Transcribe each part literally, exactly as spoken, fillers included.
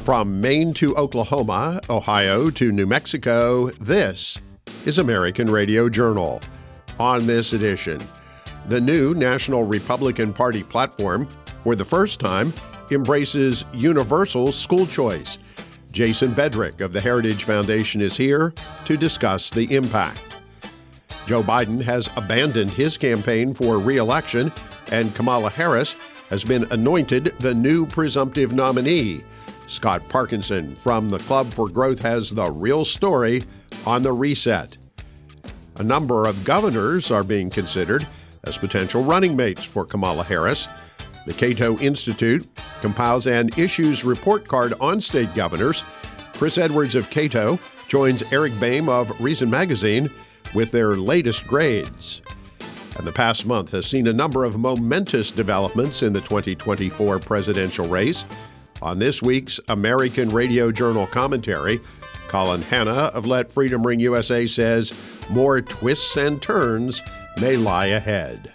From Maine to Oklahoma, Ohio to New Mexico, this is American Radio Journal. On this edition, the new National Republican Party platform, for the first time, embraces universal school choice. Jason Bedrick of the Heritage Foundation is here to discuss the impact. Joe Biden has abandoned his campaign for re-election, and Kamala Harris has been anointed the new presumptive nominee. Scott Parkinson from the Club for Growth has the real story on the reset. A number of governors are being considered as potential running mates for Kamala Harris. The Cato Institute compiles an issues report card on state governors. Chris Edwards of Cato joins Eric Boehm of Reason Magazine with their latest grades. And the past month has seen a number of momentous developments in the twenty twenty-four presidential race. On this week's American Radio Journal commentary, Colin Hanna of Let Freedom Ring U S A says more twists and turns may lie ahead.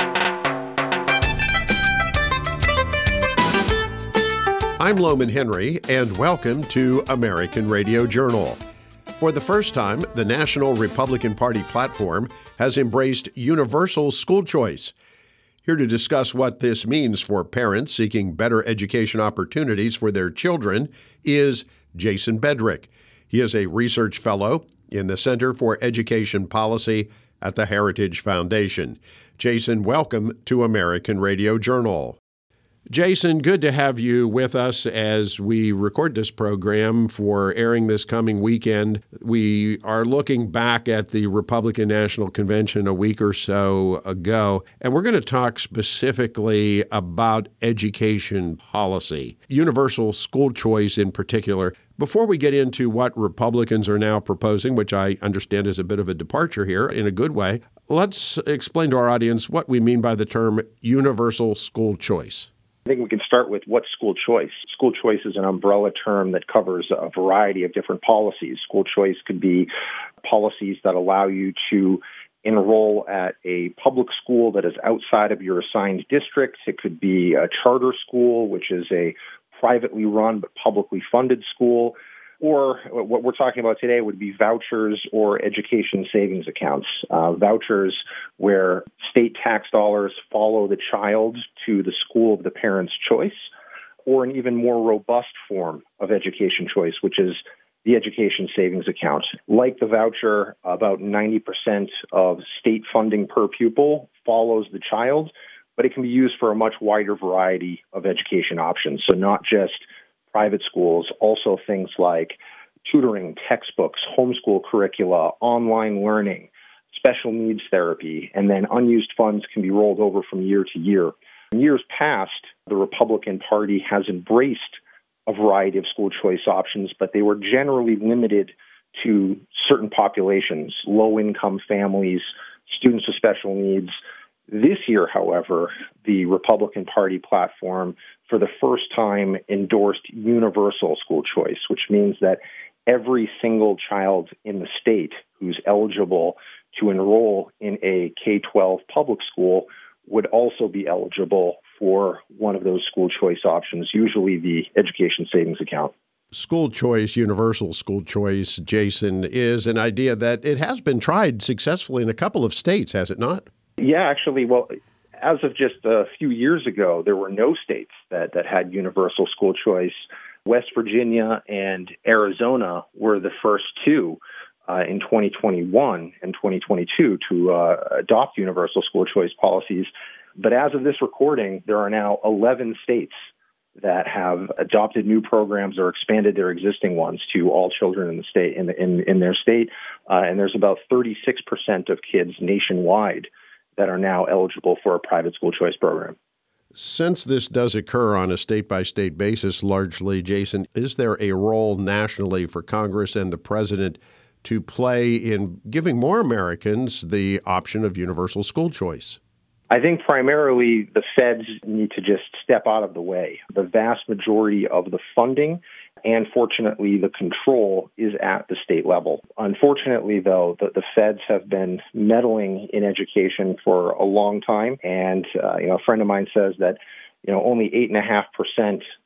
I'm Loman Henry, and welcome to American Radio Journal. For the first time, the National Republican Party platform has embraced universal school choice. Here to discuss what this means for parents seeking better education opportunities for their children is Jason Bedrick. He is a research fellow in the Center for Education Policy at the Heritage Foundation. Jason, welcome to American Radio Journal. Jason, good to have you with us as we record this program for airing this coming weekend. We are looking back at the Republican National Convention a week or so ago, and we're going to talk specifically about education policy, universal school choice in particular. Before we get into what Republicans are now proposing, which I understand is a bit of a departure here in a good way, let's explain to our audience what we mean by the term universal school choice. I think we can start with what's school choice. School choice is an umbrella term that covers a variety of different policies. School choice could be policies that allow you to enroll at a public school that is outside of your assigned district. It could be a charter school, which is a privately run but publicly funded school. Or what we're talking about today would be vouchers or education savings accounts. Uh, vouchers where state tax dollars follow the child to the school of the parent's choice, or an even more robust form of education choice, which is the education savings account. Like the voucher, about ninety percent of state funding per pupil follows the child, but it can be used for a much wider variety of education options. So not just private schools, also things like tutoring, textbooks, homeschool curricula, online learning, special needs therapy, and then unused funds can be rolled over from year to year. In years past, the Republican Party has embraced a variety of school choice options, but they were generally limited to certain populations, low-income families, students with special needs. This year, however, the Republican Party platform for the first time endorsed universal school choice, which means that every single child in the state who's eligible to enroll in a K twelve public school would also be eligible for one of those school choice options, usually the education savings account. School choice, universal school choice, Jason, is an idea that it has been tried successfully in a couple of states, has it not? Yeah, actually, well, as of just a few years ago, there were no states that, that had universal school choice. West Virginia and Arizona were the first two uh, in twenty twenty-one and twenty twenty-two to uh, adopt universal school choice policies. But as of this recording, there are now eleven states that have adopted new programs or expanded their existing ones to all children in the state in in, in their state, uh, and there's about thirty-six percent of kids nationwide that are now eligible for a private school choice program. Since this does occur on a state-by-state basis largely, Jason, is there a role nationally for Congress and the president to play in giving more Americans the option of universal school choice? I think primarily the feds need to just step out of the way. The vast majority of the funding and, fortunately, the control is at the state level. Unfortunately, though, the, the feds have been meddling in education for a long time. And, uh, you know, a friend of mine says that, you know, only eight point five percent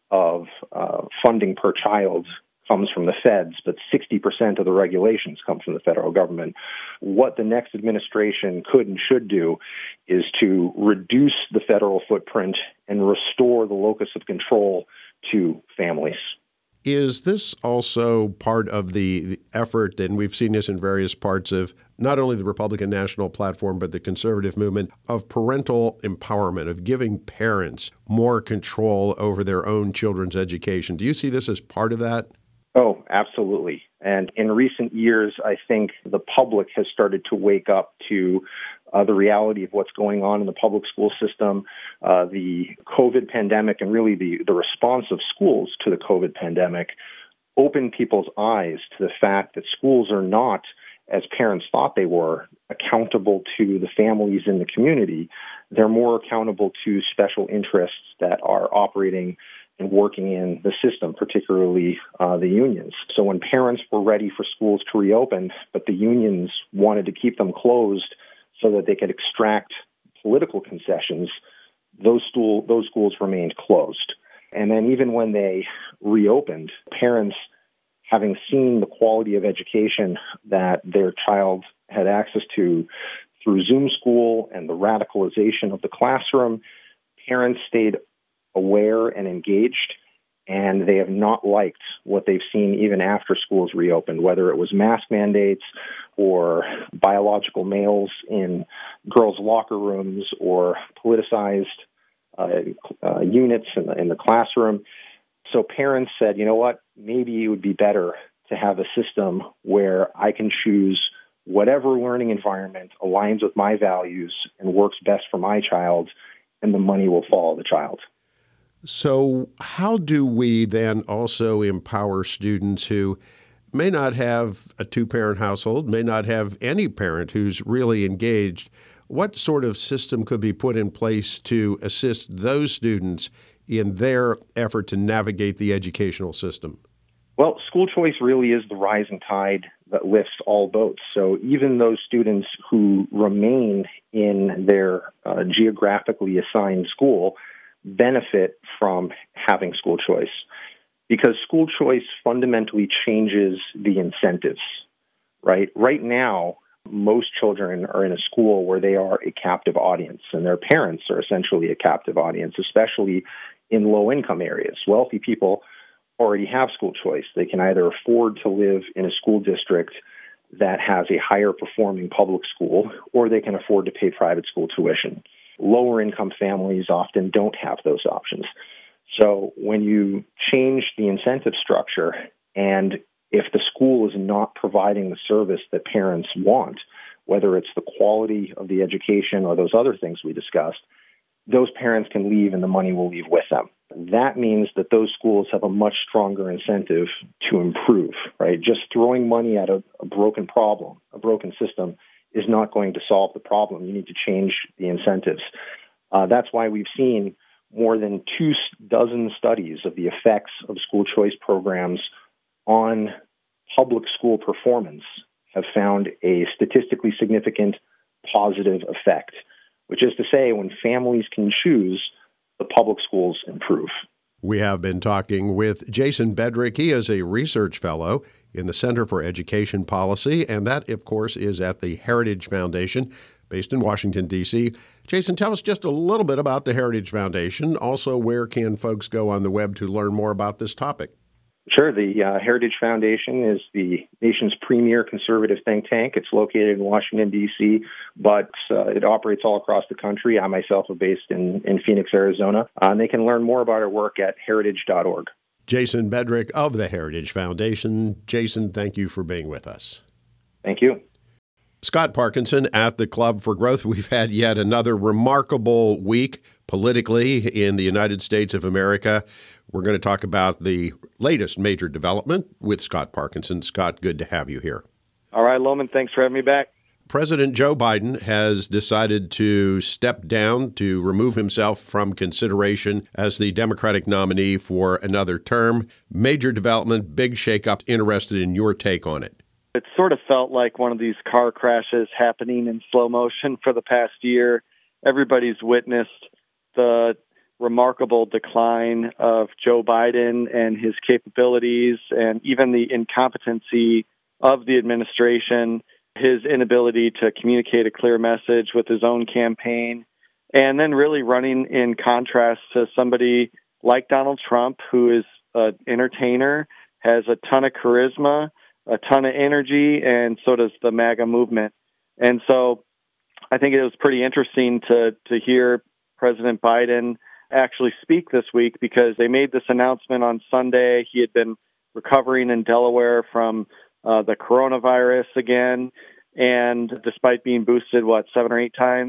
of uh, funding per child comes from the feds, but sixty percent of the regulations come from the federal government. What the next administration could and should do is to reduce the federal footprint and restore the locus of control to families. Is this also part of the, the effort, and we've seen this in various parts of not only the Republican National Platform, but the conservative movement, of parental empowerment, of giving parents more control over their own children's education? Do you see this as part of that? Oh, absolutely. And in recent years, I think the public has started to wake up to uh, the reality of what's going on in the public school system. Uh, the COVID pandemic and really the, the response of schools to the COVID pandemic opened people's eyes to the fact that schools are not, as parents thought they were, accountable to the families in the community. They're more accountable to special interests that are operating and working in the system, particularly uh, the unions. So when parents were ready for schools to reopen, but the unions wanted to keep them closed so that they could extract political concessions, those, school, those schools remained closed. And then even when they reopened, parents, having seen the quality of education that their child had access to through Zoom school and the radicalization of the classroom, parents stayed aware and engaged, and they have not liked what they've seen even after schools reopened, whether it was mask mandates or biological males in girls' locker rooms or politicized uh, uh, units in the, in the classroom. So parents said, you know what, maybe it would be better to have a system where I can choose whatever learning environment aligns with my values and works best for my child, and the money will follow the child. So how do we then also empower students who may not have a two-parent household, may not have any parent who's really engaged? What sort of system could be put in place to assist those students in their effort to navigate the educational system? Well, school choice really is the rising tide that lifts all boats. So even those students who remain in their uh, geographically assigned school benefit from having school choice, because school choice fundamentally changes the incentives, right? Right now, most children are in a school where they are a captive audience, and their parents are essentially a captive audience, especially in low-income areas. Wealthy people already have school choice. They can either afford to live in a school district that has a higher performing public school, or they can afford to pay private school tuition. Lower income families often don't have those options. So when you change the incentive structure, and if the school is not providing the service that parents want, whether it's the quality of the education or those other things we discussed, those parents can leave and the money will leave with them. That means that those schools have a much stronger incentive to improve, right? Just throwing money at a, a broken problem, a broken system, is not going to solve the problem. You need to change the incentives. Uh, that's why we've seen more than two dozen studies of the effects of school choice programs on public school performance have found a statistically significant positive effect, which is to say when families can choose, the public schools improve. We have been talking with Jason Bedrick. He is a research fellow in the Center for Education Policy, and that, of course, is at the Heritage Foundation, based in Washington, D C Jason, tell us just a little bit about the Heritage Foundation. Also, where can folks go on the web to learn more about this topic? Sure. The uh, Heritage Foundation is the nation's premier conservative think tank. It's located in Washington, D C, but uh, it operates all across the country. I myself am based in, in Phoenix, Arizona, uh, and they can learn more about our work at heritage dot org. Jason Bedrick of the Heritage Foundation. Jason, thank you for being with us. Thank you. Scott Parkinson at the Club for Growth. We've had yet another remarkable week politically in the United States of America. We're going to talk about the latest major development with Scott Parkinson. Scott, good to have you here. All right, Loman, thanks for having me back. President Joe Biden has decided to step down, to remove himself from consideration as the Democratic nominee for another term. Major development, big shakeup. Interested in your take on it. It sort of felt like one of these car crashes happening in slow motion for the past year. Everybody's witnessed the remarkable decline of Joe Biden and his capabilities and even the incompetency of the administration, his inability to communicate a clear message with his own campaign, and then really running in contrast to somebody like Donald Trump, who is an entertainer, has a ton of charisma, a ton of energy, and so does the MAGA movement. And so I think it was pretty interesting to to hear President Biden actually speak this week, because they made this announcement on Sunday. He had been recovering in Delaware from uh, the coronavirus again, and despite being boosted, what, seven or eight times.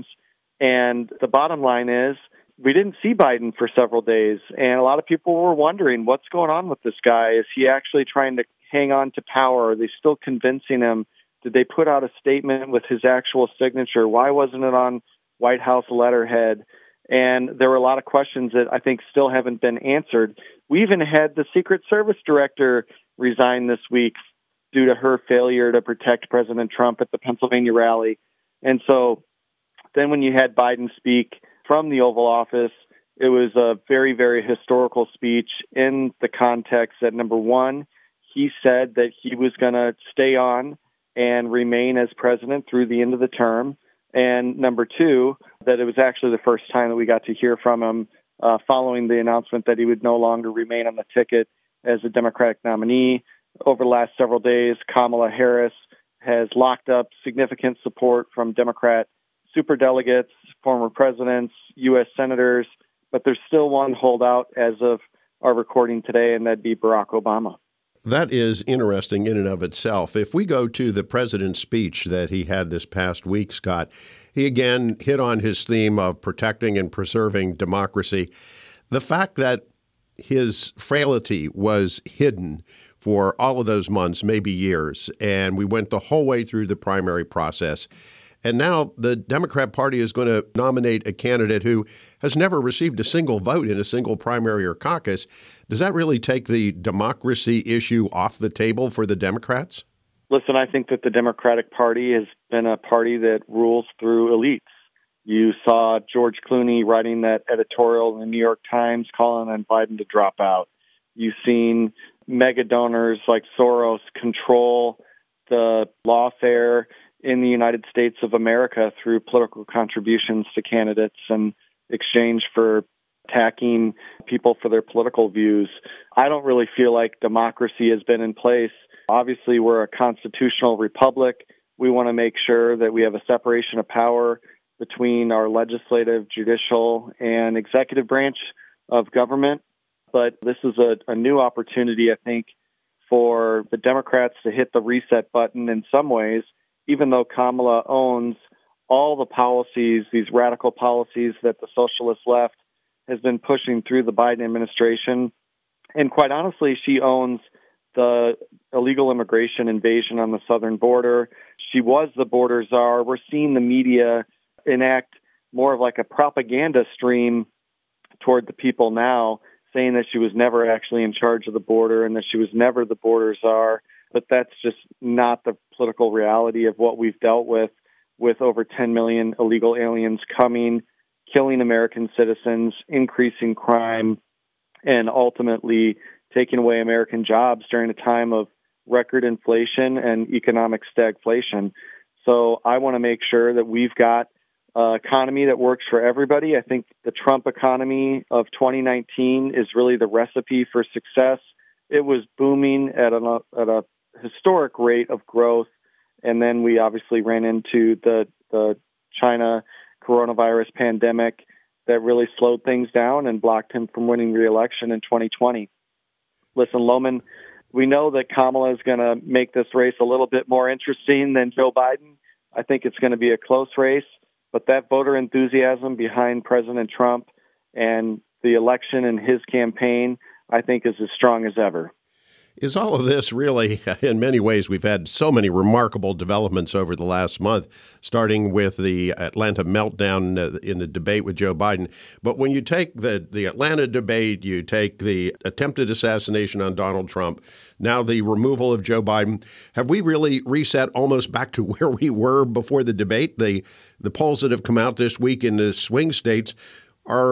And the bottom line is, we didn't see Biden for several days, and a lot of people were wondering, what's going on with this guy? Is he actually trying to hang on to power? Are they still convincing him? Did they put out a statement with his actual signature? Why wasn't it on White House letterhead? And there were a lot of questions that I think still haven't been answered. We even had the Secret Service director resign this week due to her failure to protect President Trump at the Pennsylvania rally. And so then when you had Biden speak from the Oval Office, it was a very, very historical speech in the context that, number one, he said that he was going to stay on and remain as president through the end of the term. And number two, that it was actually the first time that we got to hear from him uh, following the announcement that he would no longer remain on the ticket as a Democratic nominee. Over the last several days, Kamala Harris has locked up significant support from Democrat superdelegates, former presidents, U S senators, but there's still one holdout as of our recording today, and that'd be Barack Obama. That is interesting in and of itself. If we go to the president's speech that he had this past week, Scott, he again hit on his theme of protecting and preserving democracy. The fact that his frailty was hidden for all of those months, maybe years, and we went the whole way through the primary process. And now the Democrat Party is going to nominate a candidate who has never received a single vote in a single primary or caucus. Does that really take the democracy issue off the table for the Democrats? Listen, I think that the Democratic Party has been a party that rules through elites. You saw George Clooney writing that editorial in the New York Times calling on Biden to drop out. You've seen mega donors like Soros control the lawfare in the United States of America through political contributions to candidates in exchange for attacking people for their political views. I don't really feel like democracy has been in place. Obviously, we're a constitutional republic. We want to make sure that we have a separation of power between our legislative, judicial, and executive branch of government. But this is a, a new opportunity, I think, for the Democrats to hit the reset button in some ways, even though Kamala owns all the policies, these radical policies that the socialist left has been pushing through the Biden administration. And quite honestly, she owns the illegal immigration invasion on the southern border. She was the border czar. We're seeing the media enact more of like a propaganda stream toward the people now, saying that she was never actually in charge of the border and that she was never the border czar. But that's just not the political reality of what we've dealt with, with over ten million illegal aliens coming, killing American citizens, increasing crime, and ultimately taking away American jobs during a time of record inflation and economic stagflation. So I want to make sure that we've got an economy that works for everybody. I think the Trump economy of twenty nineteen is really the recipe for success. It was booming at a, at a historic rate of growth, and then we obviously ran into the, the China coronavirus pandemic that really slowed things down and blocked him from winning re-election in twenty twenty. Listen, Lohman, we know that Kamala is going to make this race a little bit more interesting than Joe Biden. I think it's going to be a close race, but that voter enthusiasm behind President Trump and the election and his campaign, I think, is as strong as ever. Is all of this really, in many ways, we've had so many remarkable developments over the last month, starting with the Atlanta meltdown in the debate with Joe Biden. But when you take the, the Atlanta debate, you take the attempted assassination on Donald Trump, now the removal of Joe Biden, have we really reset almost back to where we were before the debate? The, the polls that have come out this week in the swing states are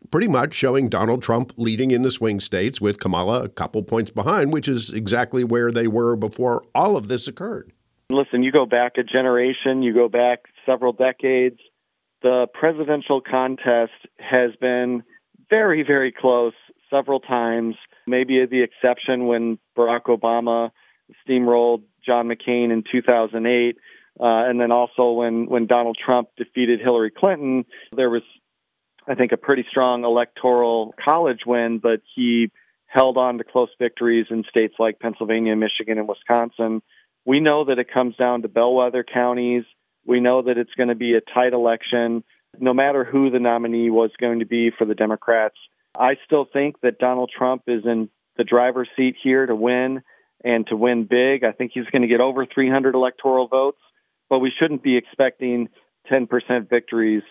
pretty much showing Donald Trump leading in the swing states with Kamala a couple points behind, which is exactly where they were before all of this occurred. Listen, you go back a generation, you go back several decades, the presidential contest has been very, very close several times, maybe the exception when Barack Obama steamrolled John McCain in two thousand eight. Uh, and then also when, when Donald Trump defeated Hillary Clinton, there was, I think, a pretty strong electoral college win, but he held on to close victories in states like Pennsylvania, Michigan, and Wisconsin. We know that it comes down to bellwether counties. We know that it's going to be a tight election, no matter who the nominee was going to be for the Democrats. I still think that Donald Trump is in the driver's seat here to win and to win big. I think he's going to get over three hundred electoral votes, but we shouldn't be expecting ten percent victories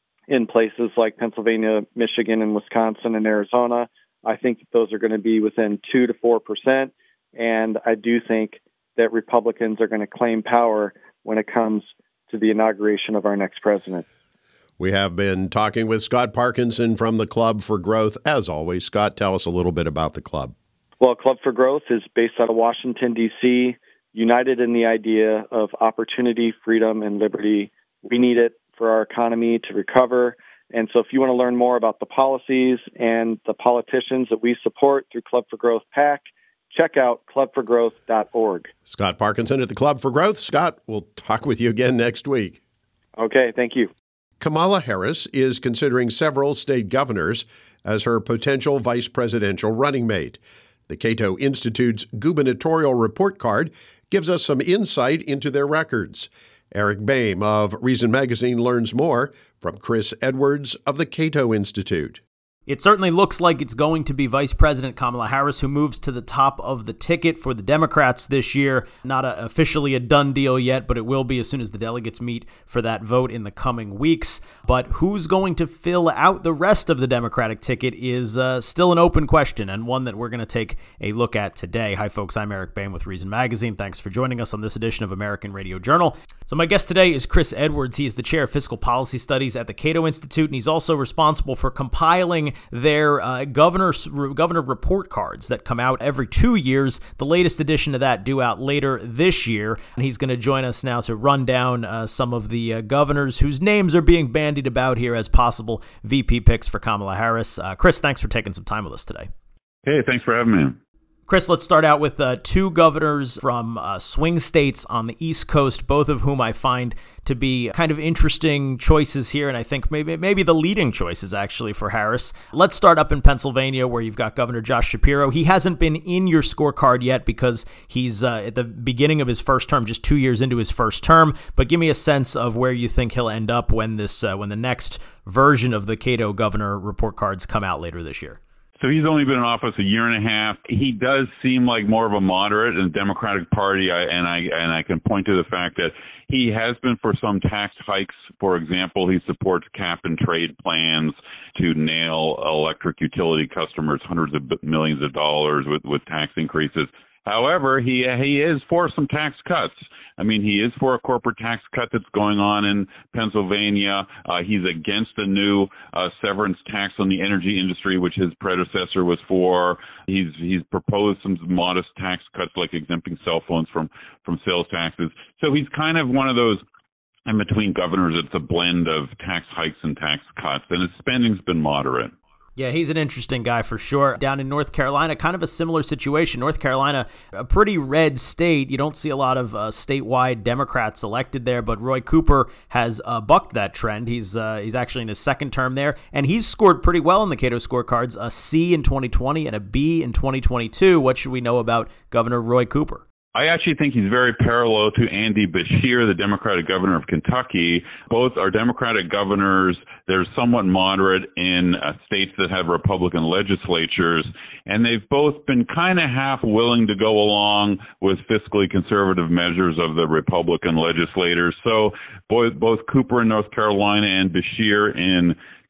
in places like Pennsylvania, Michigan, and Wisconsin and Arizona. I think that those are going to be within two to four percent, and I do think that Republicans are going to claim power when it comes to the inauguration of our next president. We have been talking with Scott Parkinson from the Club for Growth. As always, Scott, tell us a little bit about the club. Well, Club for Growth is based out of Washington, D C, united in the idea of opportunity, freedom, and liberty. We need it for our economy to recover. And so if you want to learn more about the policies and the politicians that we support through Club for Growth PAC, check out club for growth dot org. Scott Parkinson at the Club for Growth. Scott, we'll talk with you again next week. Okay, thank you. Kamala Harris is considering several state governors as her potential vice presidential running mate. The Cato Institute's gubernatorial report card gives us some insight into their records. Eric Boehm of Reason Magazine learns more from Chris Edwards of the Cato Institute. It certainly looks like it's going to be Vice President Kamala Harris who moves to the top of the ticket for the Democrats this year. Not a, officially a done deal yet, but it will be as soon as the delegates meet for that vote in the coming weeks. But who's going to fill out the rest of the Democratic ticket is uh, still an open question, and one that we're going to take a look at today. Hi, folks. I'm Eric Boehm with Reason Magazine. Thanks for joining us on this edition of American Radio Journal. So my guest today is Chris Edwards. He is the chair of fiscal policy studies at the Cato Institute, and he's also responsible for compiling their uh, governor's governor report cards that come out every two years. The latest edition of that due out later this year. And he's going to join us now to run down uh, some of the uh, governors whose names are being bandied about here as possible V P picks for Kamala Harris. Uh, Chris, thanks for taking some time with us today. Hey, thanks for having me. Chris, let's start out with uh, two governors from uh, swing states on the East Coast, both of whom I find to be kind of interesting choices here, and I think maybe maybe the leading choices, actually, for Harris. Let's start up in Pennsylvania, where you've got Governor Josh Shapiro. He hasn't been in your scorecard yet because he's uh, at the beginning of his first term, just two years into his first term, but give me a sense of where you think he'll end up when this uh, when the next version of the Cato governor report cards come out later this year. So he's only been in office a year and a half. He does seem like more of a moderate in the Democratic Party, I, and I and I can point to the fact that he has been for some tax hikes. For example, he supports cap and trade plans to nail electric utility customers hundreds of millions of dollars with, with tax increases. However, he he is for some tax cuts. I mean, he is for a corporate tax cut that's going on in Pennsylvania. Uh, he's against a new uh, severance tax on the energy industry, which his predecessor was for. He's he's proposed some modest tax cuts, like exempting cell phones from, from sales taxes. So he's kind of one of those in between governors. It's a blend of tax hikes and tax cuts, and his spending's been moderate. Yeah, he's an interesting guy for sure. Down in North Carolina, kind of a similar situation. North Carolina, a pretty red state. You don't see a lot of uh, statewide Democrats elected there, but Roy Cooper has uh, bucked that trend. He's uh, he's actually in his second term there, and he's scored pretty well in the Cato scorecards, a C in twenty twenty and a B in twenty twenty-two. What should we know about Governor Roy Cooper? I actually think he's very parallel to Andy Beshear, the Democratic governor of Kentucky. Both are Democratic governors. They're somewhat moderate in uh, states that have Republican legislatures, and they've both been kind of half willing to go along with fiscally conservative measures of the Republican legislators. So both, both Cooper in North Carolina and Beshear in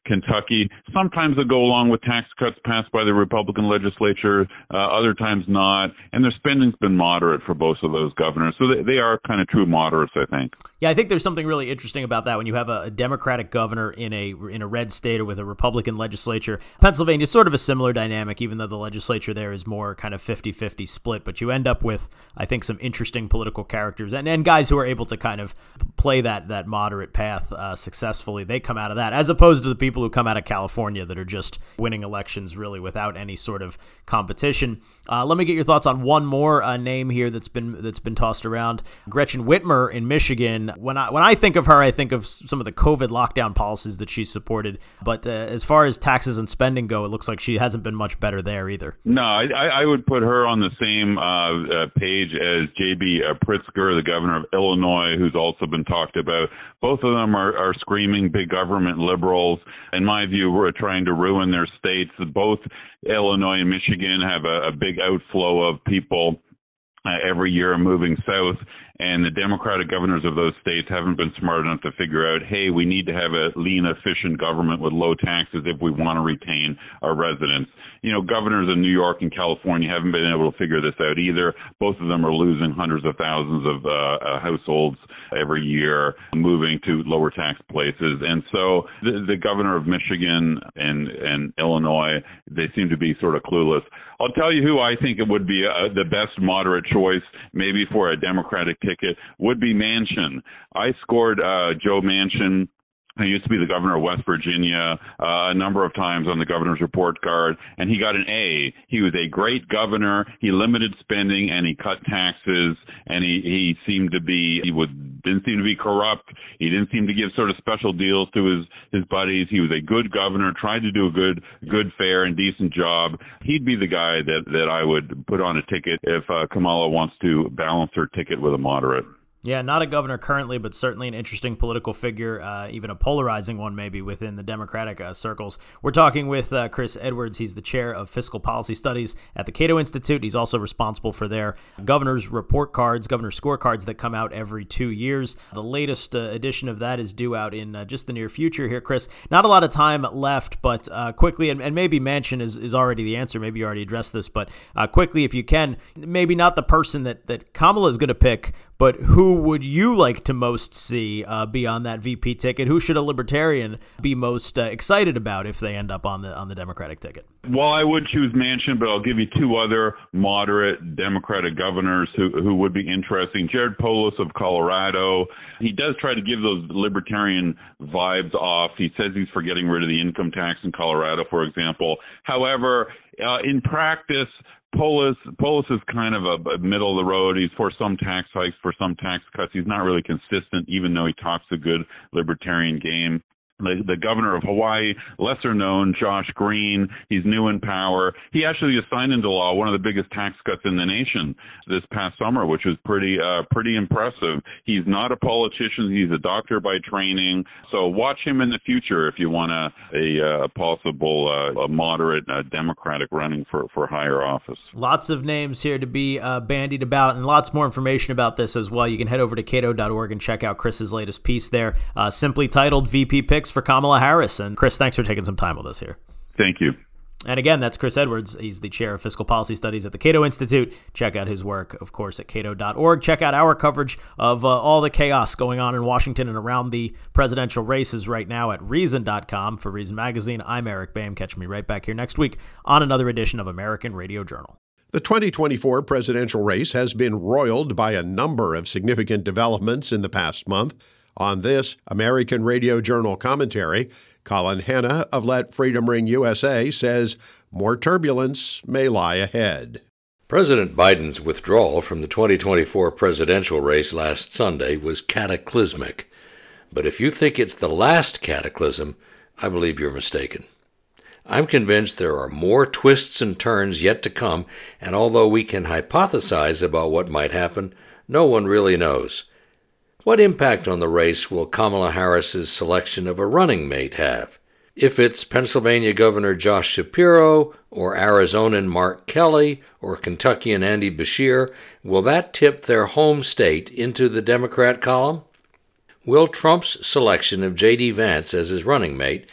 Kentucky. Sometimes they go along with tax cuts passed by the Republican legislature, uh, other times not. And their spending's been moderate for both of those governors. So they, they are kind of true moderates, I think. Yeah, I think there's something really interesting about that when you have a, a Democratic governor in a in a red state or with a Republican legislature. Pennsylvania is sort of a similar dynamic, even though the legislature there is more kind of fifty-fifty split. But you end up with, I think, some interesting political characters and, and guys who are able to kind of play that that moderate path uh, successfully. They come out of that, as opposed to the people who come out of California that are just winning elections really without any sort of competition. Uh, let me get your thoughts on one more uh, name here that's been that's been tossed around. Gretchen Whitmer in Michigan. When I when I think of her, I think of some of the COVID lockdown policies that she supported. But uh, as far as taxes and spending go, it looks like she hasn't been much better there either. No, I, I would put her on the same uh, uh, page as J B Pritzker, the governor of Illinois, who's also been talked about. Both of them are, are screaming big government liberals. In my view, we're trying to ruin their states. Both Illinois and Michigan have a, a big outflow of people Uh, every year moving south, and the Democratic governors of those states haven't been smart enough to figure out, hey, we need to have a lean, efficient government with low taxes if we want to retain our residents. You know, governors in New York and California haven't been able to figure this out either. Both of them are losing hundreds of thousands of uh, uh, households every year, moving to lower tax places. And so the, the governor of Michigan and, and Illinois, they seem to be sort of clueless. I'll tell you who I think it would be uh, the best moderate choice, maybe for a Democratic ticket, would be Manchin. I scored uh, Joe Manchin. He used to be the governor of West Virginia uh, a number of times on the governor's report card, and he got an A. He was a great governor. He limited spending, and he cut taxes, and he, he seemed to be, he was, didn't seem to be corrupt. He didn't seem to give sort of special deals to his, his buddies. He was a good governor, tried to do a good, good, fair, and decent job. He'd be the guy that, that I would put on a ticket if uh, Kamala wants to balance her ticket with a moderate. Yeah, not a governor currently, but certainly an interesting political figure, uh, even a polarizing one maybe within the Democratic uh, circles. We're talking with uh, Chris Edwards. He's the chair of fiscal policy studies at the Cato Institute. He's also responsible for their governor's report cards, governor's scorecards that come out every two years. The latest uh, edition of that is due out in uh, just the near future here, Chris. Not a lot of time left, but uh, quickly, and, and maybe Manchin is, is already the answer. Maybe you already addressed this, but uh, quickly, if you can, maybe not the person that, that Kamala is going to pick, but who would you like to most see uh, be on that V P ticket? Who should a libertarian be most uh, excited about if they end up on the on the Democratic ticket? Well, I would choose Manchin, but I'll give you two other moderate Democratic governors who, who would be interesting. Jared Polis of Colorado. He does try to give those libertarian vibes off. He says he's for getting rid of the income tax in Colorado, for example. However, uh, in practice, Polis, Polis is kind of a, a middle of the road. He's for some tax hikes, for some tax cuts. He's not really consistent, even though he talks a good libertarian game. The, the governor of Hawaii, lesser known, Josh Green, he's new in power. He actually signed into law one of the biggest tax cuts in the nation this past summer, which was pretty uh, pretty impressive. He's not a politician. He's a doctor by training. So watch him in the future if you want a, a, a possible uh, a moderate uh, Democratic running for, for higher office. Lots of names here to be uh, bandied about, and lots more information about this as well. You can head over to cato dot org and check out Chris's latest piece there, uh, simply titled V P Picks for Kamala Harris. And Chris, thanks for taking some time with us here. Thank you. And again, that's Chris Edwards. He's the chair of fiscal policy studies at the Cato Institute. Check out his work, of course, at cato dot org. Check out our coverage of uh, all the chaos going on in Washington and around the presidential races right now at reason dot com. For Reason Magazine, I'm Eric Boehm. Catch me right back here next week on another edition of American Radio Journal. The twenty twenty-four presidential race has been roiled by a number of significant developments in the past month. On this American Radio Journal commentary, Colin Hanna of Let Freedom Ring U S A says more turbulence may lie ahead. President Biden's withdrawal from the twenty twenty-four presidential race last Sunday was cataclysmic. But if you think it's the last cataclysm, I believe you're mistaken. I'm convinced there are more twists and turns yet to come, and although we can hypothesize about what might happen, no one really knows. What impact on the race will Kamala Harris's selection of a running mate have? If it's Pennsylvania Governor Josh Shapiro, or Arizonan Mark Kelly, or Kentuckian Andy Beshear, will that tip their home state into the Democrat column? Will Trump's selection of J D Vance as his running mate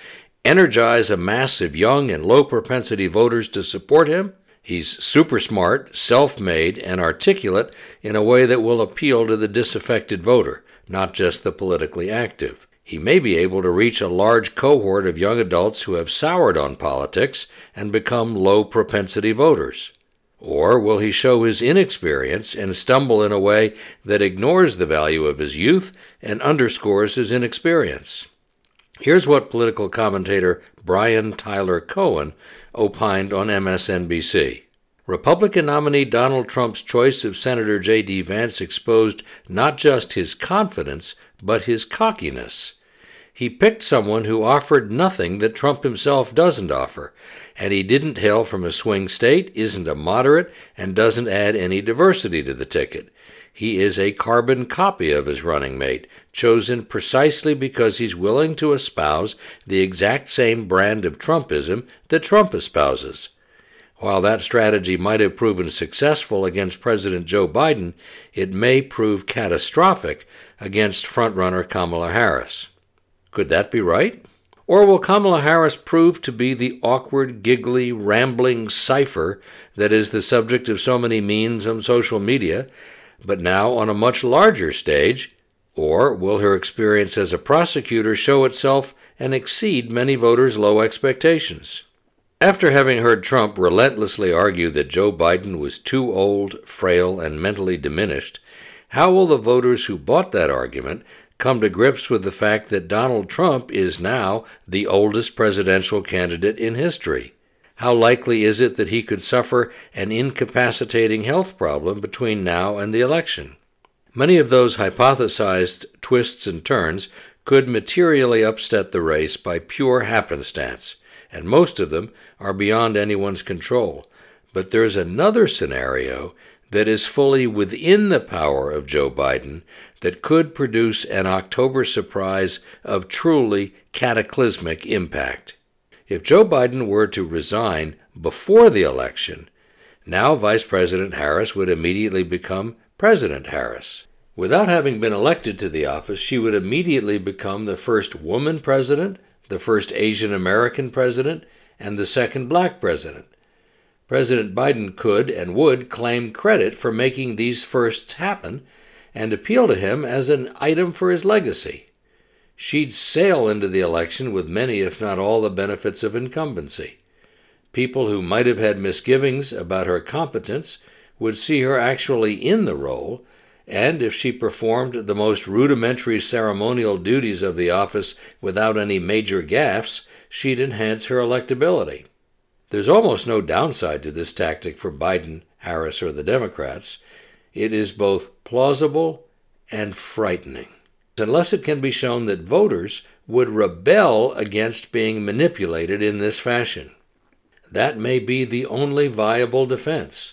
energize a mass of young and low-propensity voters to support him. He's super smart, self-made, and articulate in a way that will appeal to the disaffected voter, not just the politically active. He may be able to reach a large cohort of young adults who have soured on politics and become low-propensity voters. Or will he show his inexperience and stumble in a way that ignores the value of his youth and underscores his inexperience? Here's what political commentator Brian Tyler Cohen opined on M S N B C. Republican nominee Donald Trump's choice of Senator J D Vance exposed not just his confidence, but his cockiness. He picked someone who offered nothing that Trump himself doesn't offer, and he didn't hail from a swing state, isn't a moderate, and doesn't add any diversity to the ticket. He is a carbon copy of his running mate, chosen precisely because he's willing to espouse the exact same brand of Trumpism that Trump espouses. While that strategy might have proven successful against President Joe Biden, it may prove catastrophic against frontrunner Kamala Harris. Could that be right? Or will Kamala Harris prove to be the awkward, giggly, rambling cipher that is the subject of so many memes on social media, but now on a much larger stage? Or will her experience as a prosecutor show itself and exceed many voters' low expectations? After having heard Trump relentlessly argue that Joe Biden was too old, frail, and mentally diminished, how will the voters who bought that argument come to grips with the fact that Donald Trump is now the oldest presidential candidate in history? How likely is it that he could suffer an incapacitating health problem between now and the election? Many of those hypothesized twists and turns could materially upset the race by pure happenstance, and most of them are beyond anyone's control. But there's another scenario that is fully within the power of Joe Biden that could produce an October surprise of truly cataclysmic impact. If Joe Biden were to resign before the election, now Vice President Harris would immediately become President Harris. Without having been elected to the office, she would immediately become the first woman president, the first Asian American president, and the second black president. President Biden could and would claim credit for making these firsts happen and appeal to him as an item for his legacy. She'd sail into the election with many, if not all, the benefits of incumbency. People who might have had misgivings about her competence would see her actually in the role, and if she performed the most rudimentary ceremonial duties of the office without any major gaffes, she'd enhance her electability. There's almost no downside to this tactic for Biden, Harris, or the Democrats. It is both plausible and frightening, unless it can be shown that voters would rebel against being manipulated in this fashion. That may be the only viable defense.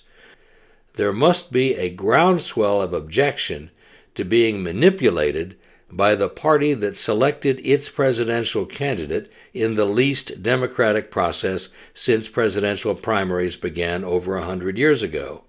There must be a groundswell of objection to being manipulated by the party that selected its presidential candidate in the least democratic process since presidential primaries began over a hundred years ago.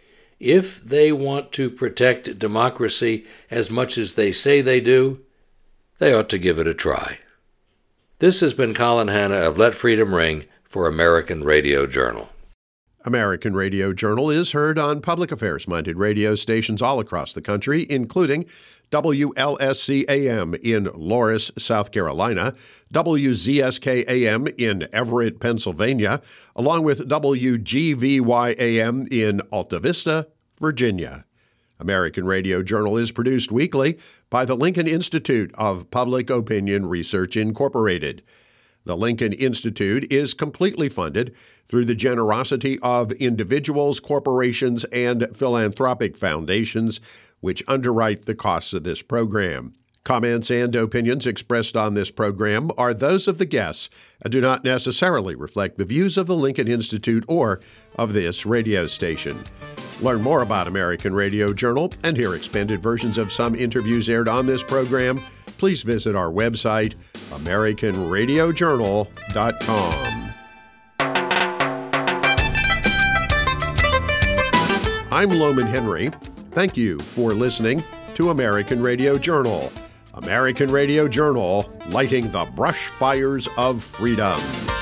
If they want to protect democracy as much as they say they do, they ought to give it a try. This has been Colin Hanna of Let Freedom Ring for American Radio Journal. American Radio Journal is heard on public affairs-minded radio stations all across the country, including W L S C A M in Loris, South Carolina, W Z S K A M in Everett, Pennsylvania, along with W G V Y A M in Alta Vista, Virginia. American Radio Journal is produced weekly by the Lincoln Institute of Public Opinion Research, Incorporated. The Lincoln Institute is completely funded through the generosity of individuals, corporations, and philanthropic foundations, which underwrite the costs of this program. Comments and opinions expressed on this program are those of the guests and do not necessarily reflect the views of the Lincoln Institute or of this radio station. Learn more about American Radio Journal and hear expanded versions of some interviews aired on this program. Please visit our website, american radio journal dot com. I'm Loman Henry. Thank you for listening to American Radio Journal. American Radio Journal, lighting the brush fires of freedom.